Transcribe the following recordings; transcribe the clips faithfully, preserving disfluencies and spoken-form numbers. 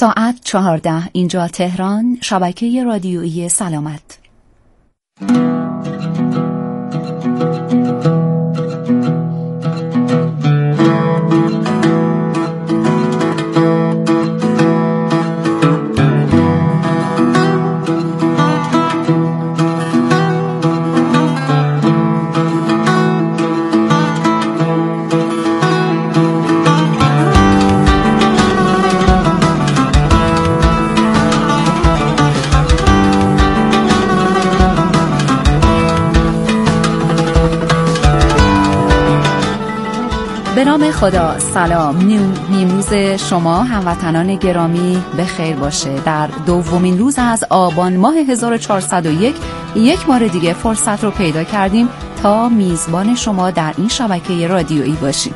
ساعت چهارده، اینجا تهران، شبکه رادیویی سلامت. به نام خدا. سلام. نیمروز شما هموطنان گرامی به خیر باشه. در دومین روز از آبان ماه هزار و چهارصد و یک یک بار دیگه فرصت رو پیدا کردیم تا میزبان شما در این شبکه رادیویی باشیم.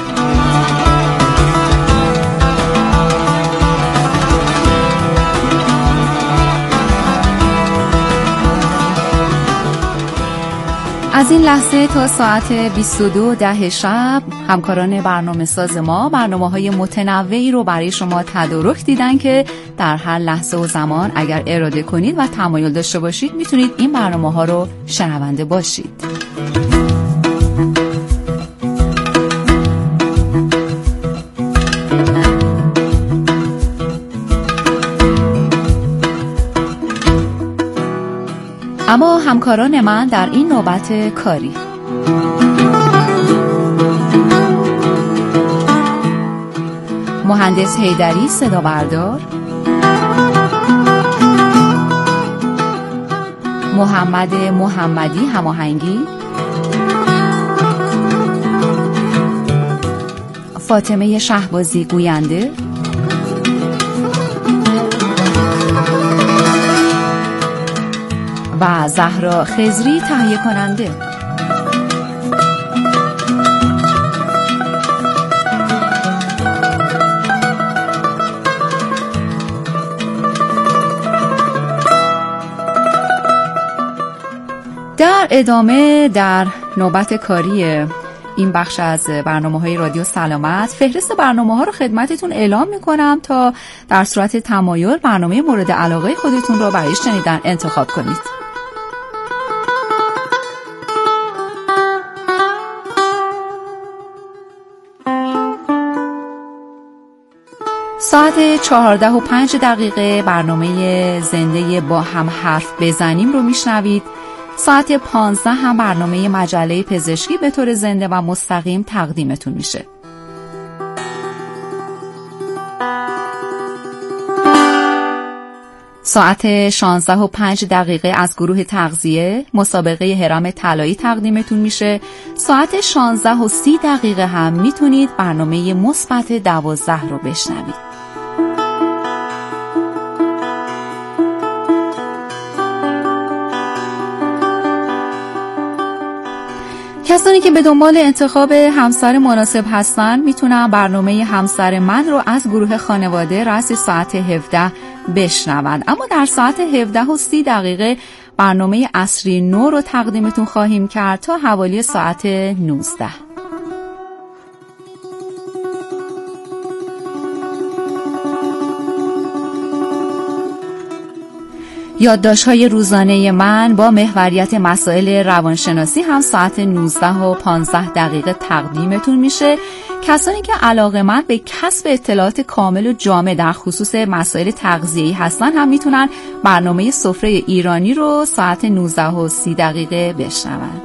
از این لحظه تا ساعت بیست و دو ده شب همکاران برنامه ساز ما برنامه‌های متنوعی رو برای شما تدارک دیدن که در هر لحظه و زمان اگر اراده کنید و تمایل داشته باشید میتونید این برنامه‌ها رو شنونده باشید. اما همکاران من در این نوبت کاری مهندس حیدری صدا بردار، محمد محمدی هماهنگی، فاطمه شهبازی گوینده، و زهرا خضری تهیه کننده. در ادامه در نوبت کاری این بخش از برنامه‌های رادیو سلامت فهرست برنامه‌ها رو خدمتتون اعلام می‌کنم تا در صورت تمایل برنامه مورد علاقه خودتون رو برای شنیدن انتخاب کنید. ساعت چهارده و پنج دقیقه برنامه زنده با هم حرف بزنیم رو میشنوید. ساعت پانزده هم برنامه مجله پزشکی به طور زنده و مستقیم تقدیمتون میشه. ساعت شانزده و پنج دقیقه از گروه تغذیه مسابقه هرم طلایی تقدیمتون میشه. ساعت شانزده و سی دقیقه هم میتونید برنامه مثبت دوازده رو بشنوید. کسانی که به دنبال انتخاب همسر مناسب هستن میتونن برنامه همسر من رو از گروه خانواده رأس ساعت هفده بشنوند. اما در ساعت هفده و سی دقیقه برنامه عصری نو رو تقدیمتون خواهیم کرد تا حوالی ساعت نوزده. یادداشت‌های روزانه من با محوریت مسائل روانشناسی هم ساعت نوزده و پانزده دقیقه تقدیمتون میشه. کسانی که علاقه‌مند به کسب اطلاعات کامل و جامع در خصوص مسائل تغذیه‌ای هستن هم میتونن برنامه سفره ایرانی رو ساعت نوزده و سی دقیقه بشنون.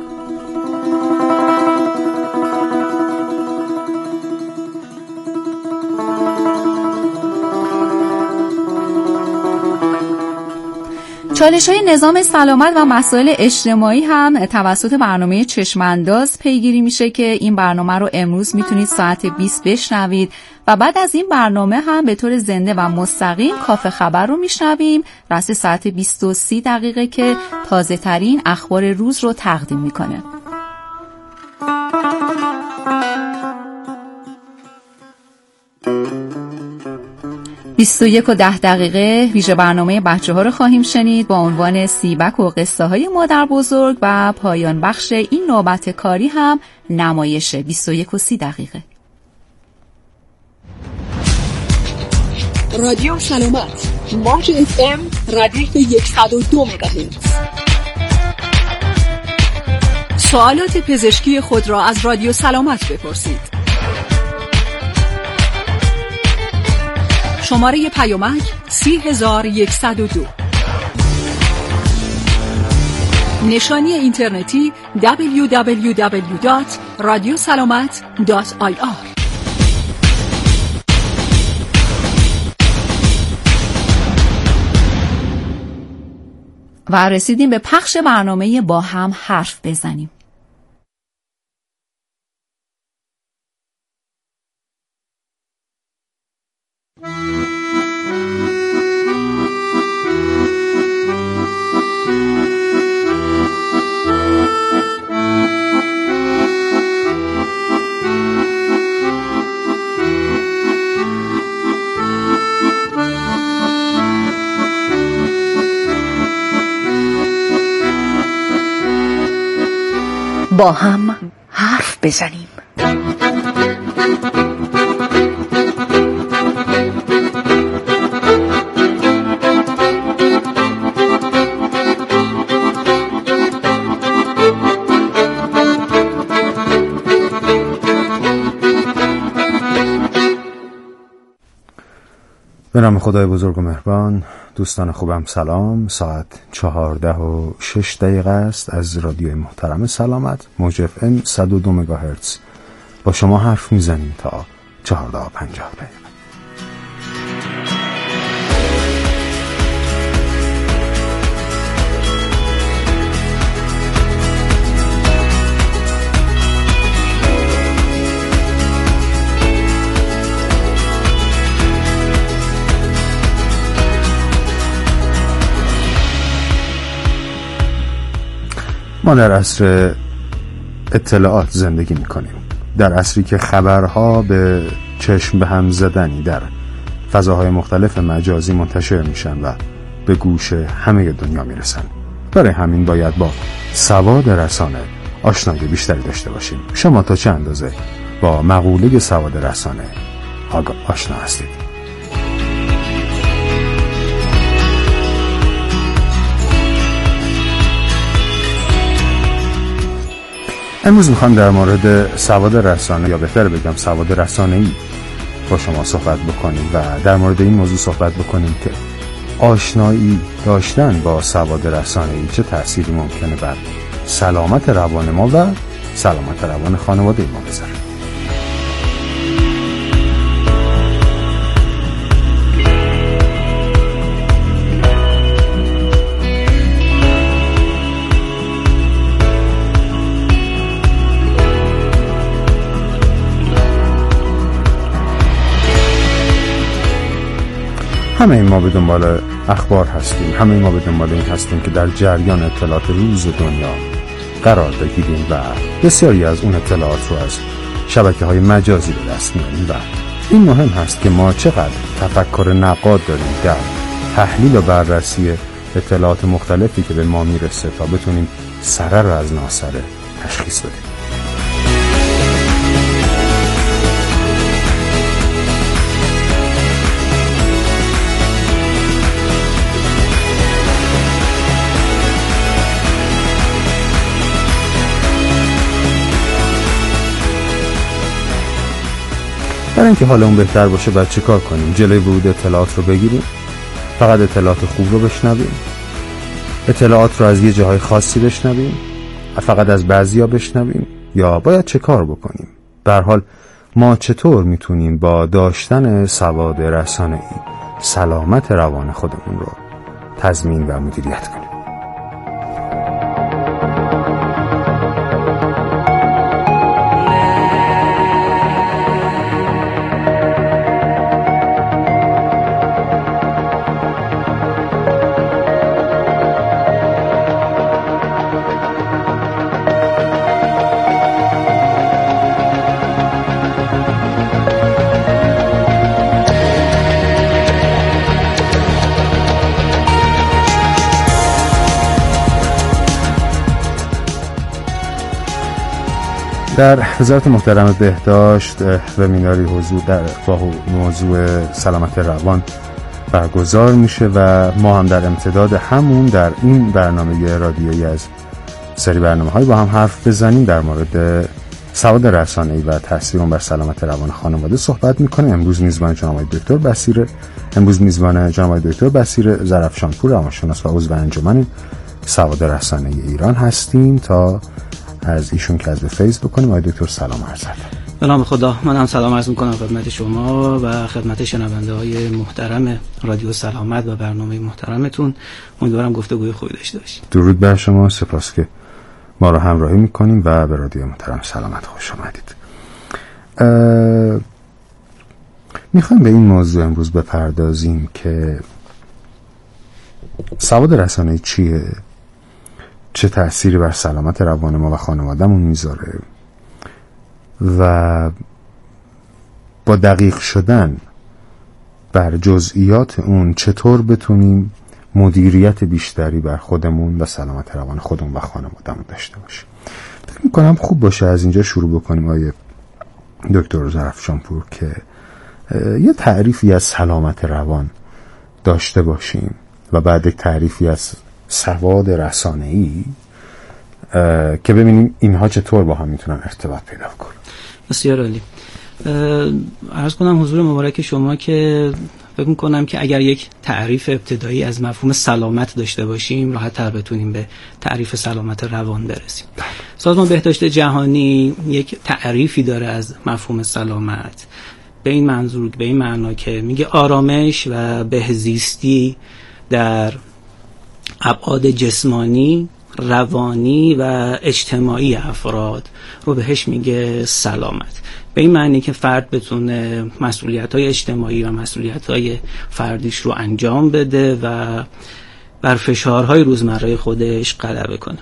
چالش‌های نظام سلامت و مسائل اجتماعی هم توسط برنامه چشمانداز پیگیری میشه که این برنامه رو امروز میتونید ساعت بیست بشنوید و بعد از این برنامه هم به طور زنده و مستقیم کافه خبر رو میشنویم رأس ساعت بیست و سی دقیقه که تازه ترین اخبار روز رو تقدیم میکنه. بیست و یک و ده دقیقه ویژه برنامه بچه ها رو خواهیم شنید با عنوان سیبک و قصه های مادر بزرگ و پایان بخش این نوبت کاری هم نمایش بیست و یک و سی دقیقه. رادیو سلامت، موج اف ام ردیف صد و دو مگاهرتز. سوالات پزشکی خود را از رادیو سلامت بپرسید. شماره پیامک سی هزار و صد و دو. نشانی اینترنتی دبلیو دبلیو دبلیو دات رادیو سلامت دات آی آر. و رسیدیم به پخش برنامه با هم حرف بزنیم. با هم حرف بزنیم. به نام خدای بزرگ و مهربان. دوستان خوبم سلام. ساعت چهارده و شش دقیقه است از رادیوی محترم سلامت، موج اف ام صد و دو مگاهرتز. با شما حرف میزنیم تا چهارده و پنجاه دقیقه. ما در عصر اطلاعات زندگی میکنیم، در عصری که خبرها به چشم به هم زدنی در فضاهای مختلف مجازی منتشر میشن و به گوش همه دنیا میرسن. برای همین باید با سواد رسانه آشنایی بیشتری داشته باشیم. شما تا چه اندازه با مقوله سواد رسانه آشنا هستید؟ امروز میخوام در مورد سواد رسانه، یا بهتر بگم سواد رسانه‌ای با شما صحبت بکنیم و در مورد این موضوع صحبت بکنیم که آشنایی داشتن با سواد رسانه‌ای چه تأثیری ممکنه بر سلامت روان ما و سلامت روان خانواده ما بذاره. همه ما به دنبال اخبار هستیم، همه ما به دنبال این هستیم که در جریان اطلاعات روز دنیا قرار بگیریم و بسیاری از اون اطلاعات رو از شبکه‌های مجازی به دست میاریم و این مهم هست که ما چقدر تفکر نقاد داریم در تحلیل و بررسی اطلاعات مختلفی که به ما میرسه تا بتونیم سره رو از ناسره تشخیص بدیم. برای اینکه حالمون بهتر باشه باید چه کار کنیم؟ جلوی ورود اطلاعات رو بگیریم؟ فقط اطلاعات خوب رو بشنویم؟ اطلاعات رو از یه جاهای خاصی بشنویم؟ فقط از بعضیا بشنویم؟ یا باید چه کار بکنیم؟ به هر حال ما چطور میتونیم با داشتن سواد رسانه‌ای سلامت روان خودمون رو تضمین و مدیریت کنیم؟ در وزارت محترم بهداشت وبیناری حضور در با موضوع سلامت روان برگزار میشه و ما هم در امتداد همون در این برنامه رادیویی از سری برنامه‌های با هم حرف بزنیم در مورد سواد رسانه‌ای و تاثیر اون بر سلامت روان خانواده صحبت می‌کنیم. امروز میزبان جناب دکتر بصیر امروز میزبان جناب دکتر بصیر ظرفشانپور، روانشناس و عضو انجمن سواد رسانه‌ای ایران هستیم تا از ایشون کسب فیض بکنیم. آقای دکتر سلام عرض ادب. به نام خدا، من هم سلام عرض می‌کنم خدمت شما و خدمت شنونده‌های محترم رادیو سلامت و برنامه محترمتون. امیدوارم گفتگوی خوبی داشته باشیم. درود بر شما، سپاس که ما رو همراهی میکنیم و به رادیو محترم سلامت خوش آمدید. میخوایم به این موضوع امروز بپردازیم که سواد رسانه‌ای چیه، چه تأثیری بر سلامت روان ما و خانواده‌مون میذاره و با دقیق شدن بر جزئیات اون چطور بتونیم مدیریت بیشتری بر خودمون و سلامت روان خودمون و خانواده‌مون داشته باشیم. فکر می‌کنم خوب باشه از اینجا شروع بکنیم آقای دکتر ظرفشانپور که یه تعریفی از سلامت روان داشته باشیم و بعد یک تعریفی از سواد رسانه‌ای که ببینیم اینها چطور با هم میتونن ارتباط پیدا کنن. بسیار عالی. عرض کنم حضور مبارک شما که فکر می‌کنم که اگر یک تعریف ابتدایی از مفهوم سلامت داشته باشیم راحت‌تر بتونیم به تعریف سلامت روان برسیم. سازمان بهداشت جهانی یک تعریفی داره از مفهوم سلامت به این منظور، به این معنا که میگه آرامش و بهزیستی در ابعاد جسمانی، روانی و اجتماعی افراد رو بهش میگه سلامت. به این معنی که فرد بتونه مسئولیت‌های اجتماعی و مسئولیت‌های فردیش رو انجام بده و بر فشارهای روزمره خودش غلبه کنه.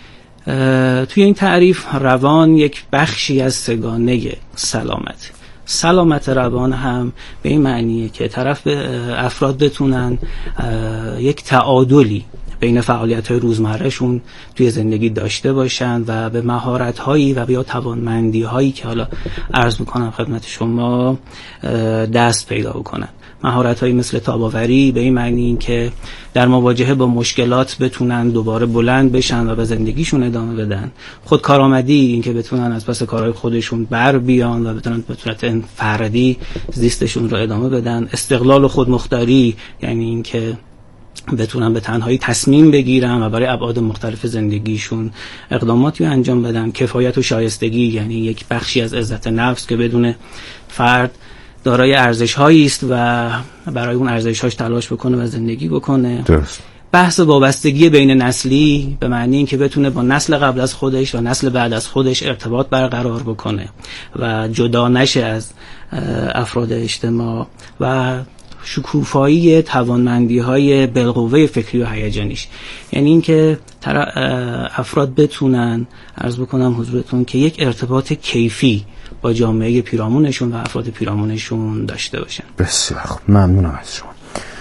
توی این تعریف روان یک بخشی از سگانه سلامت. سلامت روان هم به این معنیه که طرف افراد بتونن یک تعادلی بین فعالیت‌های روزمرهشون توی زندگی داشته باشن و به مهارت‌هایی و یا توانمندی‌هایی که حالا عرض می‌کنم خدمت شما دست پیدا بکنن. مهارت‌هایی مثل تاب‌آوری به این معنی این که در مواجهه با مشکلات بتونن دوباره بلند بشن و به زندگیشون ادامه بدن. خودکارآمدی، این که بتونن از پس کارهای خودشون بر بیان و بتونن به صورت فردی زیستشون رو ادامه بدن. استقلال و خودمختاری، یعنی این که بتونن به تنهایی تصمیم بگیرن و برای ابعاد مختلف زندگیشون اقداماتی رو انجام بدن. کفایت و شایستگی، یعنی یک بخشی از عزت نفس که بدون فرد دارای ارزش‌هایی است و برای اون ارزش‌هاش تلاش بکنه و زندگی بکنه. درست. بحث وابستگی بین نسلی به معنی این که بتونه با نسل قبل از خودش و نسل بعد از خودش ارتباط برقرار بکنه و جدا نشه از افراد اجتماع و شکوفایی توانمندی‌های بالقوه فکری و هیجانیش، یعنی اینکه افراد بتونن عرض بکنم حضورتون که یک ارتباط کیفی با جامعه پیرامونشون و افراد پیرامونشون داشته باشن. بسیار خوب، ممنونم از شما.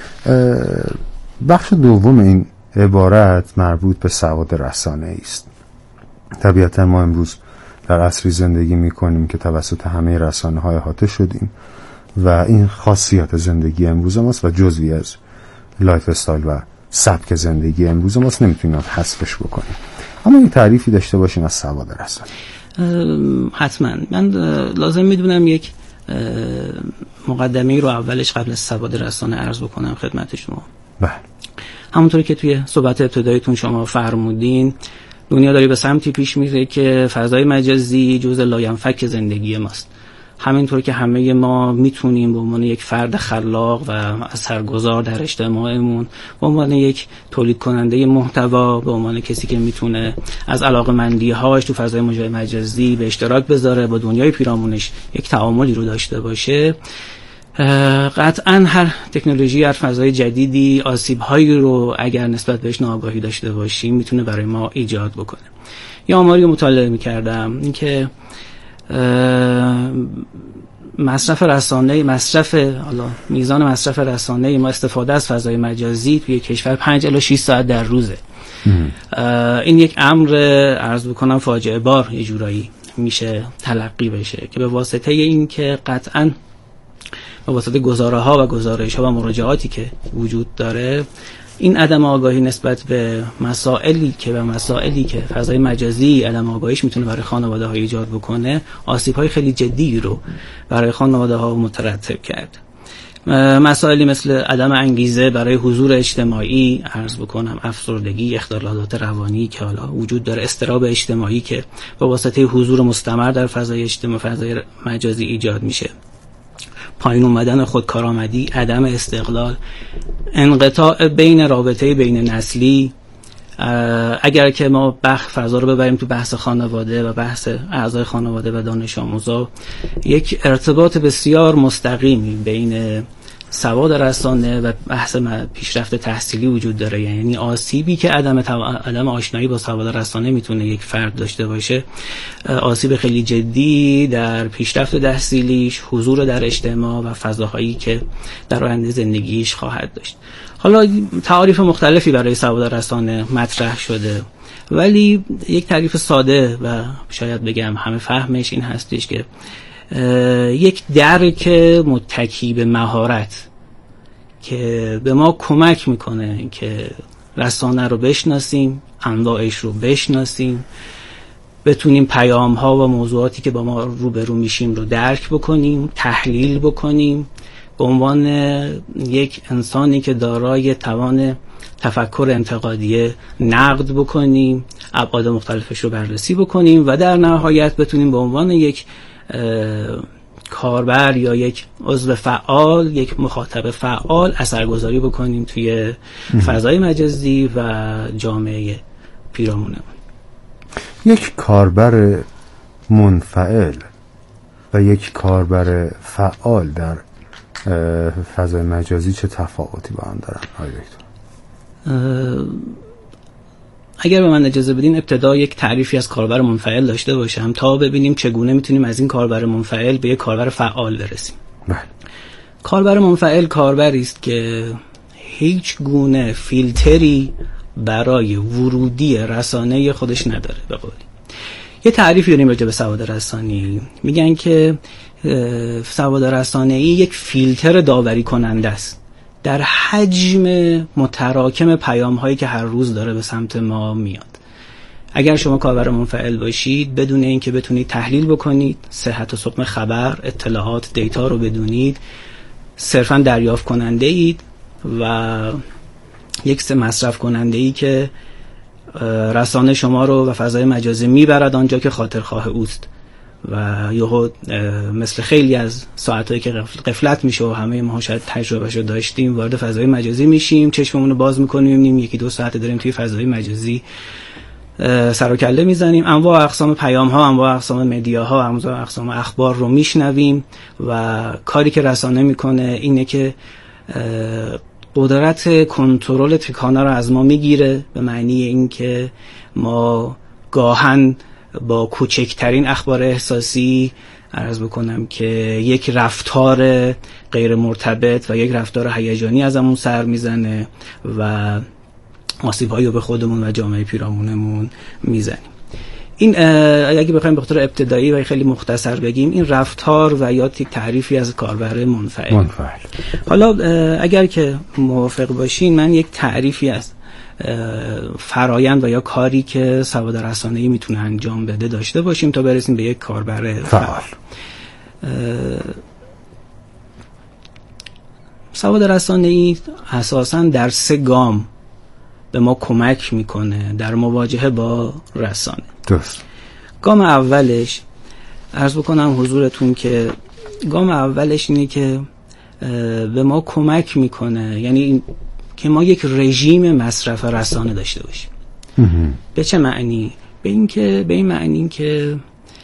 بخش دوم این عبارت مربوط به سواد رسانه‌ای است. طبیعتا ما امروز در عصری زندگی می‌کنیم که توسط همه رسانه‌های احاطه شدیم و این خاصیت زندگی امروز ماست و جزئی از لایف استایل و سبک زندگی امروز ماست، نمیتونیم حذفش بکنیم. اما این تعریفی داشته باشیم از سواد رسانه‌ای. حتما من لازم میدونم یک مقدمه‌ای رو اولش قبل از سواد رسانه عرض بکنم خدمت شما. بله. همونطوری که توی صحبت ابتداییتون شما فرمودین، دنیا داره به سمتی پیش میره که فضای مجازی جزء لاینفک زندگی ماست. همینطور که همه ما میتونیم به عنوان یک فرد خلاق و اثرگذار در اجتماعمون، به عنوان یک تولید کننده محتوا، به عنوان کسی که میتونه از علاقه‌مندی‌هاش تو فضای مجازی به اشتراک بذاره، با دنیای پیرامونش یک تعاملی رو داشته باشه، قطعاً هر تکنولوژی، هر فضای جدیدی آسیب‌هایی رو اگر نسبت بهش ناآگاهی داشته باشیم میتونه برای ما ایجاد بکنه. یا آماری رو مطالعه می‌کردم اینکه مصرف رسانه‌ای مصرف حالا میزان مصرف رسانه‌ای ما استفاده از فضای مجازی توی کشور پنج الی شش ساعت در روزه. این یک امر عرض بکنم فاجعه بار یه جورایی میشه تلقی بشه که به واسطه این که قطعاً به واسطه گزاره‌ها و گزارش‌ها و مراجعاتی که وجود داره، این عدم آگاهی نسبت به مسائلی که به مسائلی که فضای مجازی عدم آگاهیش میتونه برای خانواده‌ها ایجاد بکنه، آسیب‌های خیلی جدی رو برای خانواده‌ها مترتب کرد. مسائلی مثل عدم انگیزه برای حضور اجتماعی، عرض بکنم افسردگی، اختلالات روانی که حالا وجود داره، اضطراب اجتماعی که با واسطه حضور مستمر در فضای اجتماعی فضای مجازی ایجاد میشه، پایین اومدن خودکارآمدی، عدم استقلال، انقطاع بین رابطه بین نسلی. اگر که ما بخش فضا رو ببریم تو بحث خانواده و بحث اعضای خانواده و دانش آموزا، یک ارتباط بسیار مستقیمی بین سواد رسانه و بحث پیشرفت تحصیلی وجود داره. یعنی آسیبی که عدم عدم آشنایی با سواد رسانه میتونه یک فرد داشته باشه، آسیب خیلی جدی در پیشرفت تحصیلیش، حضور در اجتماع و فضاهایی که در آینده زندگیش خواهد داشت. حالا تعاریف مختلفی برای سواد رسانه مطرح شده، ولی یک تعریف ساده و شاید بگم همه فهمش این هستش که یک درک متکی به مهارت که به ما کمک میکنه که رسانه رو بشناسیم، انواعش رو بشناسیم، بتونیم پیام ها و موضوعاتی که با ما روبرو میشیم رو درک بکنیم، تحلیل بکنیم، به عنوان یک انسانی که دارای توان تفکر انتقادی نقد بکنیم، ابعاد مختلفش رو بررسی بکنیم و در نهایت بتونیم به عنوان یک کاربر یا یک عضو فعال، یک مخاطب فعال اثرگذاری بکنیم توی فضای مجازی و جامعه پیرامونمون. یک کاربر منفعل و یک کاربر فعال در فضای مجازی چه تفاوتی با هم دارن آقای دکتر؟ اگر به من اجازه بدین ابتدا یک تعریفی از کاربر منفعل داشته باشم تا ببینیم چگونه میتونیم از این کاربر منفعل به یک کاربر فعال برسیم. بله. کاربر منفعل کاربری است که هیچ گونه فیلتری برای ورودی رسانه خودش نداره. به قولی یه تعریفی داریم راجع به سواد رسانه‌ای، میگن که سواد رسانه‌ای یک فیلتر داوری کننده است در حجم متراکم پیام هایی که هر روز داره به سمت ما میاد. اگر شما کاربر منفعل باشید، بدون اینکه بتونید تحلیل بکنید، صحت و سقم خبر، اطلاعات، دیتا رو بدونید، صرفا دریافت کننده اید و یک سه مصرف کننده ای که رسانه شما رو و فضای مجازی میبرد آنجا که خاطرخواه اوست و یهو مثل خیلی از ساعتایی که غفلت میشه و همه ما شاید تجربهشو داشتیم، وارد فضای مجازی میشیم، چشممون رو باز میکنیم، میبینیم یکی دو ساعت داریم توی فضای مجازی سر و کله میزنیم، انواع اقسام پیام ها، انواع اقسام مدیا ها، انواع اقسام اخبار رو میشنویم و کاری که رسانه میکنه اینه که قدرت کنترل تکانه رو از ما میگیره، به معنی اینکه ما گاهن با کوچکترین اخبار احساسی عرض بکنم که یک رفتار غیر مرتبط و یک رفتار هیجانی ازمون سر میزنه و آسیب‌هایی رو به خودمون و جامعه پیرامونمون میزنیم. این اگه بخوایم به طور ابتدایی و خیلی مختصر بگیم، این رفتار و یا یک تعریفی از کاربر منفعل. منفعل. حالا اگر که موافق باشین من یک تعریفی از فرایند و یا کاری که سواد رسانه‌ای میتونه انجام بده داشته باشیم تا برسیم به یک کاربر فعال. سواد رسانه‌ای اساساً در سه گام به ما کمک میکنه در مواجهه با رسانه. درست. گام اولش عرض بکنم حضورتون که گام اولش اینه که به ما کمک میکنه، یعنی که ما یک رژیم مصرف رسانه داشته باشیم. به چه معنی؟ به این که به این معنی که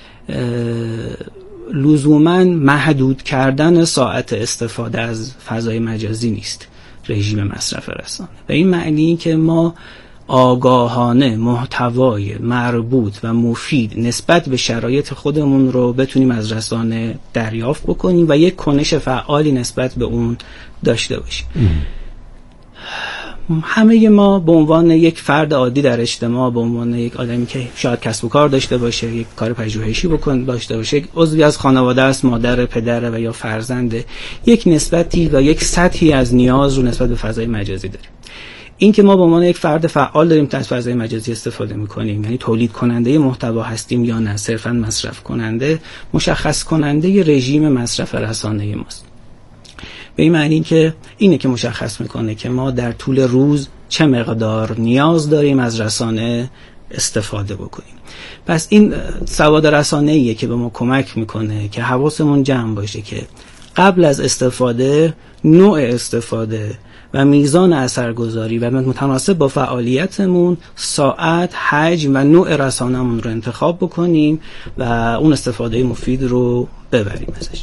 لزوماً محدود کردن ساعت استفاده از فضای مجازی نیست رژیم مصرف رسانه. به این معنی که ما آگاهانه محتوای مربوط و مفید نسبت به شرایط خودمون رو بتونیم از رسانه دریافت بکنیم و یک کنش فعالی نسبت به اون داشته باشیم. همه ما به عنوان یک فرد عادی در اجتماع، به عنوان یک آدمی که شاید کسب و کار داشته باشه، یک کار پژوهشی بکنه داشته باشه، یک عضوی از خانواده است، مادر، پدر و یا فرزند، یک نسبتی و یک سطحی از نیاز رو نسبت به فضای مجازی داریم. این که ما به عنوان یک فرد فعال داریم از فضای مجازی استفاده می‌کنیم، یعنی تولید کننده محتوا هستیم یا نه صرفاً مصرف کننده، مشخص کننده رژیم مصرف رسانه ماست. به این معنی که اینه که مشخص میکنه که ما در طول روز چه مقدار نیاز داریم از رسانه استفاده بکنیم. پس این سواد رسانه‌ایه که به ما کمک میکنه که حواسمون جمع باشه که قبل از استفاده نوع استفاده و میزان اثرگذاری و متناسب با فعالیتمون ساعت، حجم و نوع رسانه‌مون رو انتخاب بکنیم و اون استفاده مفید رو ببریم ازش.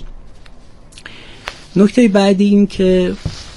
نکته بعدی این که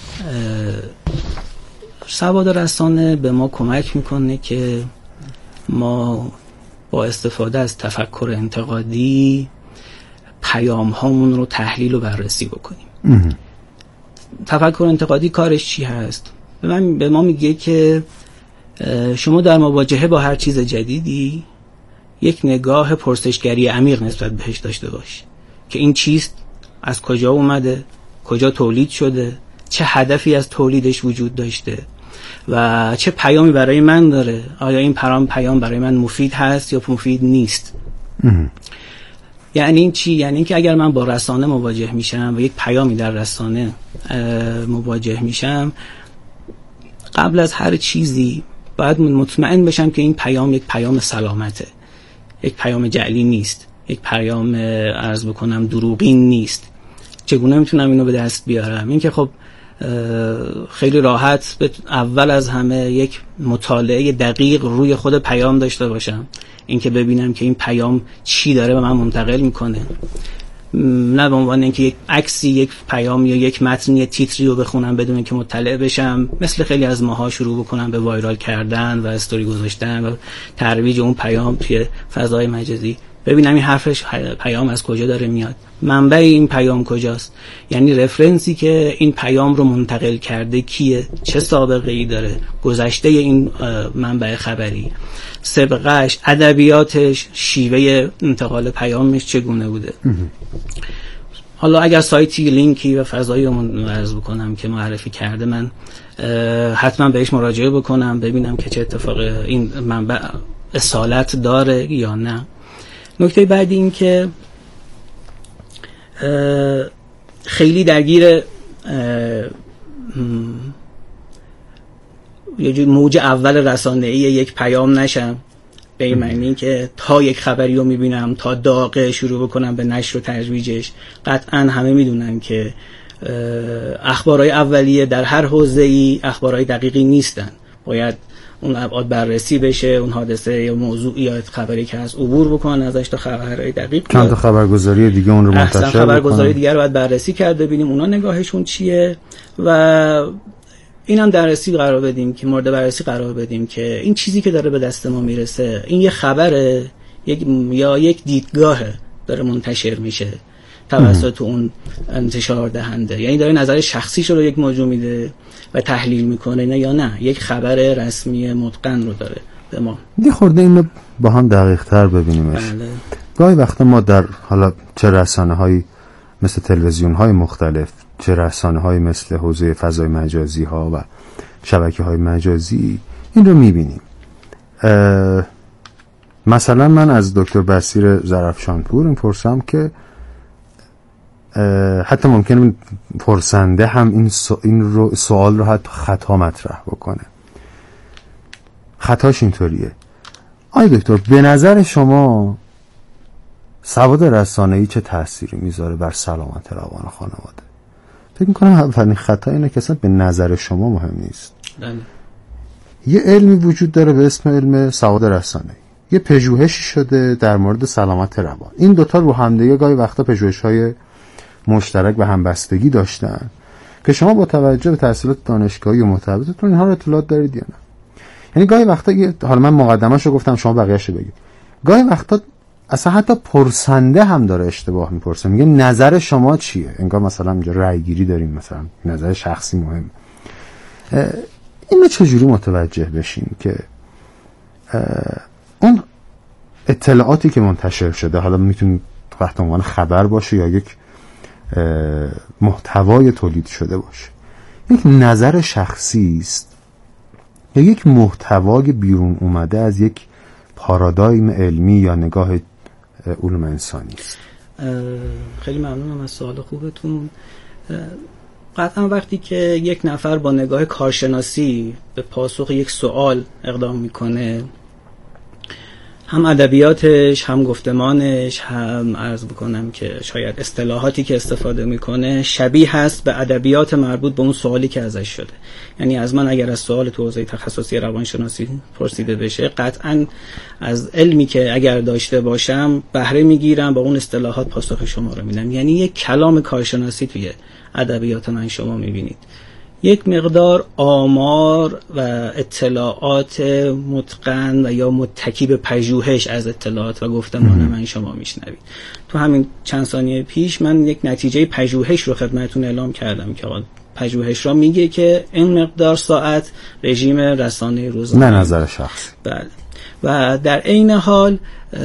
سواد رسانه به ما کمک میکنه که ما با استفاده از تفکر انتقادی پیام هامون رو تحلیل و بررسی بکنیم. تفکر انتقادی کارش چی هست؟ به من به ما میگه که شما در مواجهه با هر چیز جدیدی یک نگاه پرسشگری عمیق نسبت بهش داشته باشی که این چیست، از کجا اومده، کجا تولید شده، چه هدفی از تولیدش وجود داشته و چه پیامی برای من داره، آیا این پیام پیام برای من مفید هست یا مفید نیست. یعنی این چی؟ یعنی این که اگر من با رسانه مواجه میشم و یک پیامی در رسانه مواجه میشم، قبل از هر چیزی باید مطمئن بشم که این پیام یک پیام سلامته، یک پیام جعلی نیست، یک پیام عرض بکنم دروغین نیست. چگونه میتونم اینو به دست بیارم؟ این که خب خیلی راحت اول از همه یک مطالعه دقیق روی خود پیام داشته باشم، این که ببینم که این پیام چی داره به من منتقل میکنه، نه به عنوان اینکه یک عکسی، یک پیام یا یک متن، یک تیتری رو بخونم بدون اینکه مطلع بشم، مثل خیلی از ماها شروع بکنم به وایرال کردن و استوری گذاشتن و ترویج اون پیام توی فضای مجازی. ببینم این حرفش پیام از کجا داره میاد، منبع این پیام کجاست، یعنی رفرنسی که این پیام رو منتقل کرده کیه، چه سابقه ای داره، گذشته این منبع خبری، سابقه‌اش، ادبیاتش، شیوه انتقال پیامش چگونه بوده. حالا اگر سایتی، لینکی و فضایی رو عرض بکنم که معرفی کرده، من حتما بهش مراجعه بکنم ببینم که چه اتفاق این منبع اصالت داره یا نه. نکته بعدی این که خیلی درگیر یه جور موج اول رسانه‌ای یک پیام نشم، به این معنی که تا یک خبری رو میبینم تا داغه شروع بکنم به نشر و ترویجش. قطعا همه میدونن که اخبارهای اولیه در هر حوزه‌ای اخبارهای دقیقی نیستن، باید اون ابعاد بررسی بشه، اون حادثه یا موضوع یا خبری که از عبور بکنن ازش تا خبرهای دقیق، چند تا خبرگزاری دیگه اون رو منتشر بکنن، خبرگزاری دیگه رو باید بررسی کرده ببینیم اونا نگاهشون چیه و اینم درسی قرار بدیم که مورد بررسی قرار بدیم که این چیزی که داره به دست ما میرسه این یه خبره یک یا یک دیدگاهه داره منتشر میشه توسط اون انتشار دهنده، یعنی داره نظر شخصیش رو یک موضوع میده و تحلیل میکنه نه یا نه یک خبر رسمی متقن رو داره به ما. یه خورده اینو با هم دقیق تر ببینیمش. بله. گاهی وقتا ما در حالا چه رسانه هایی مثل تلویزیون های مختلف، چه رسانه های مثل حوزه فضای مجازی ها و شبکه های مجازی این رو میبینیم. مثلا من از دکتر بصیر ظرفشانپور این پرسم که حتی ممکنه پرسنده هم این, سو این رو سوال رو حتی خطا مطرح بکنه. خطاش اینطوریه: آی دکتر، به نظر شما سواد رسانه‌ای چه تأثیری میذاره بر سلامت روان خانواده؟ فکر میکنم اولین خطا اینه که اصلا به نظر شما مهم نیست. بله. یه علمی وجود داره به اسم علم سواد رسانه‌ای، یه پژوهشی شده در مورد سلامت روان. این دوتا رو همدیگه گاهی وقتا پژوهش‌های مشترک و همبستگی داشتن که شما با توجه به تحصیلات دانشگاهی و مرتبطتون اینها رو اطلاعات دارید یا نه. یعنی گاهی وقتا، حالا من مقدمه‌شو گفتم شما بقیه‌شو بگید، گاهی وقتا اصلا حتی پرسنده هم داره اشتباه میپرسه، میگه نظر شما چیه؟ انگار مثلا اینجا رأی گیری داریم، مثلا نظر شخصی مهم. این رو چجوری متوجه بشیم که اون اطلاعاتی که منتشر شده، حالا میتونه تحت عنوان خبر باشه یا یک محتوای تولید شده باشه، یک نظر شخصی است یا یک محتوای بیرون اومده از یک پارادایم علمی یا نگاه علوم انسانی است؟ خیلی ممنونم از سوال خوبتون. قطعا وقتی که یک نفر با نگاه کارشناسی به پاسخ یک سوال اقدام میکنه، هم ادبیاتش، هم گفتمانش، هم عرض بکنم که شاید اصطلاحاتی که استفاده میکنه شبیه هست به ادبیات مربوط به اون سوالی که ازش شده. یعنی از من اگر از سوال تو حوزه تخصصی روانشناسی پرسیده بشه، قطعا از علمی که اگر داشته باشم بهره میگیرم، با اون اصطلاحات پاسخ شما رو میدم. یعنی یک کلام کارشناسی توی ادبیات من شما میبینید، یک مقدار آمار و اطلاعات متقن و یا متکی به پژوهش از اطلاعات و گفتمان من شما میشنوید. تو همین چند ثانیه پیش من یک نتیجه پژوهش رو خدمتتون اعلام کردم که پژوهش را میگه که این مقدار ساعت رژیم رسانه روزانه. نه نظر شخص. بله. و در عین حال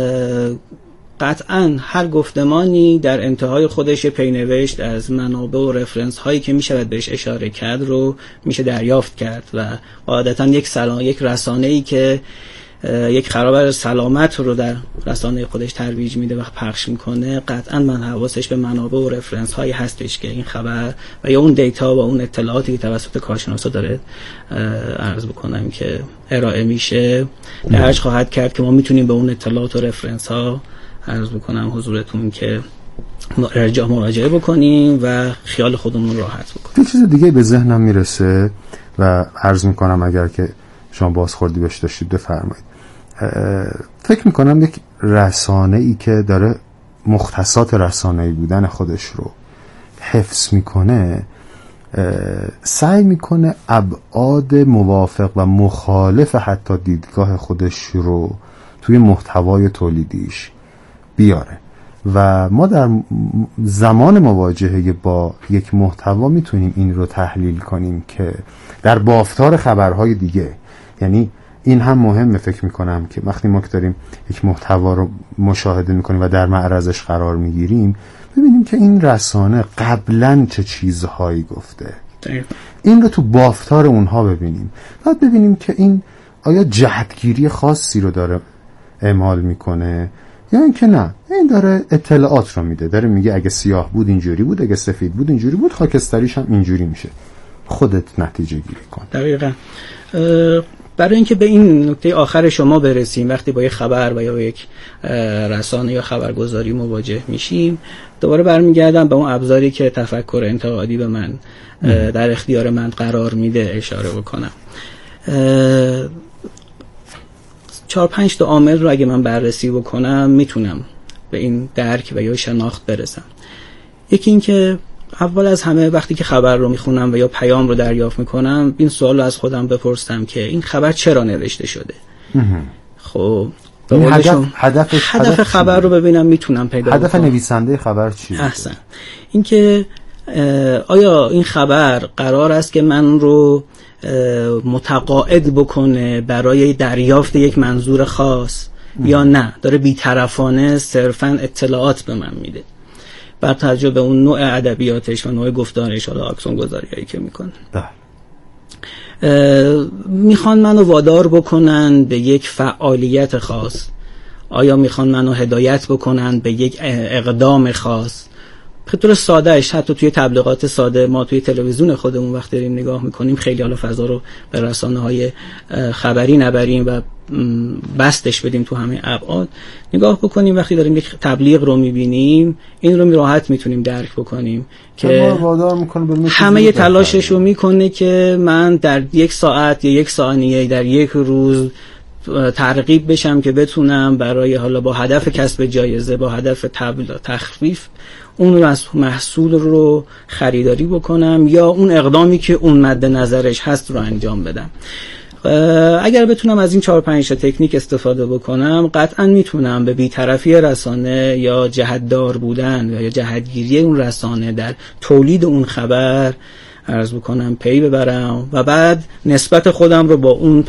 قطعاً هر گفتمانی در انتهای خودش پینوشت از منابع و رفرنس هایی که میشود بهش اشاره کرد رو میشه دریافت کرد و عادتاً یک سلام یک رسانه‌ای که یک خبر سلامت رو در رسانه خودش ترویج میده و پخش میکنه، قطعاً من حواسش به منابع و رفرنس هایی هستش که این خبر و یا اون دیتا و اون اطلاعاتی که توسط کارشناسا داره عرض بکنم که ارائه میشه درج خواهد کرد که ما میتونیم به اون اطلاعات و رفرنس ها عرض بکنم حضورتون که ارجاع مراجعه بکنیم و خیال خودمون راحت بکنیم. یه چیز دیگه به ذهنم میرسه و عرض میکنم اگر که شما بازخوردی بهش داشتید بفرمایید. فکر میکنم یک رسانه‌ای که داره مختصات رسانه‌ای بودن خودش رو حفظ میکنه، سعی میکنه ابعاد موافق و مخالف حتی دیدگاه خودش رو توی محتوای تولیدیش بیاره و ما در زمان مواجهه با یک محتوا میتونیم این رو تحلیل کنیم که در بافتار خبرهای دیگه، یعنی این هم مهمه فکر میکنم که وقتی ما که داریم یک محتوا رو مشاهده میکنیم و در معرضش قرار میگیریم ببینیم که این رسانه قبلا چه چیزهایی گفته، این رو تو بافتار اونها ببینیم، بعد ببینیم که این آیا جهتگیری خاصی رو داره اعمال میکنه یا اینکه نه، این داره اطلاعات رو میده، داره میگه اگه سیاه بود اینجوری بود، اگه سفید بود اینجوری بود، خاکستریش هم اینجوری میشه. خودت نتیجه گیری کن. دقیقاً. برای اینکه به این نکته آخر شما برسیم، وقتی با یک خبر و یا یک رسانه یا خبرگزاری مواجه میشیم، دوباره برمیگردم به اون ابزاری که تفکر انتقادی به من در اختیار من قرار میده اشاره بکنم. چهار پنج تا عامل رو اگه من بررسی بکنم میتونم به این درک و یا شناخت برسم. یکی این که اول از همه وقتی که خبر رو میخونم و یا پیام رو دریافت میکنم، این سوال رو از خودم بپرسم که این خبر چرا نوشته شده. خب هدف هدف هدف خبر رو ببینم میتونم پیدا هدف بکنم. نویسنده خبر چیه؟ احسن. این که آیا این خبر قرار است که من رو متقاعد بکنه برای دریافت یک منظور خاص ام. یا نه داره بی‌طرفانه صرفاً اطلاعات به من میده بر توجه به اون نوع ادبیاتش و نوع گفتارش، حالا اکسون گذاریایی که میکنه. میخوان منو وادار بکنن به یک فعالیت خاص، آیا میخوان منو هدایت بکنن به یک اقدام خاص؟ به طور سادهش حتی توی تبلیغات ساده ما توی تلویزیون خودمون وقتی داریم نگاه میکنیم، خیلی حالا فضا رو به رسانه‌های خبری نبریم و بستش بدیم تو همه ابعاد، نگاه بکنیم وقتی داریم یک تبلیغ رو میبینیم این رو راحت میتونیم درک بکنیم که همه تلاشش رو میکنه که من در یک ساعت یا یک ثانیه در یک روز ترغیب بشم که بتونم برای حالا با هدف کسب جایزه، با هدف تبلیغ تخفیف اون محصول رو خریداری بکنم یا اون اقدامی که اون مد نظرش هست رو انجام بدم. اگر بتونم از این چهار پنج تا تکنیک استفاده بکنم، قطعا میتونم به بی‌طرفی رسانه یا جهتدار بودن یا جهتگیری اون رسانه در تولید اون خبر عرض بکنم پی ببرم و بعد نسبت خودم رو با اون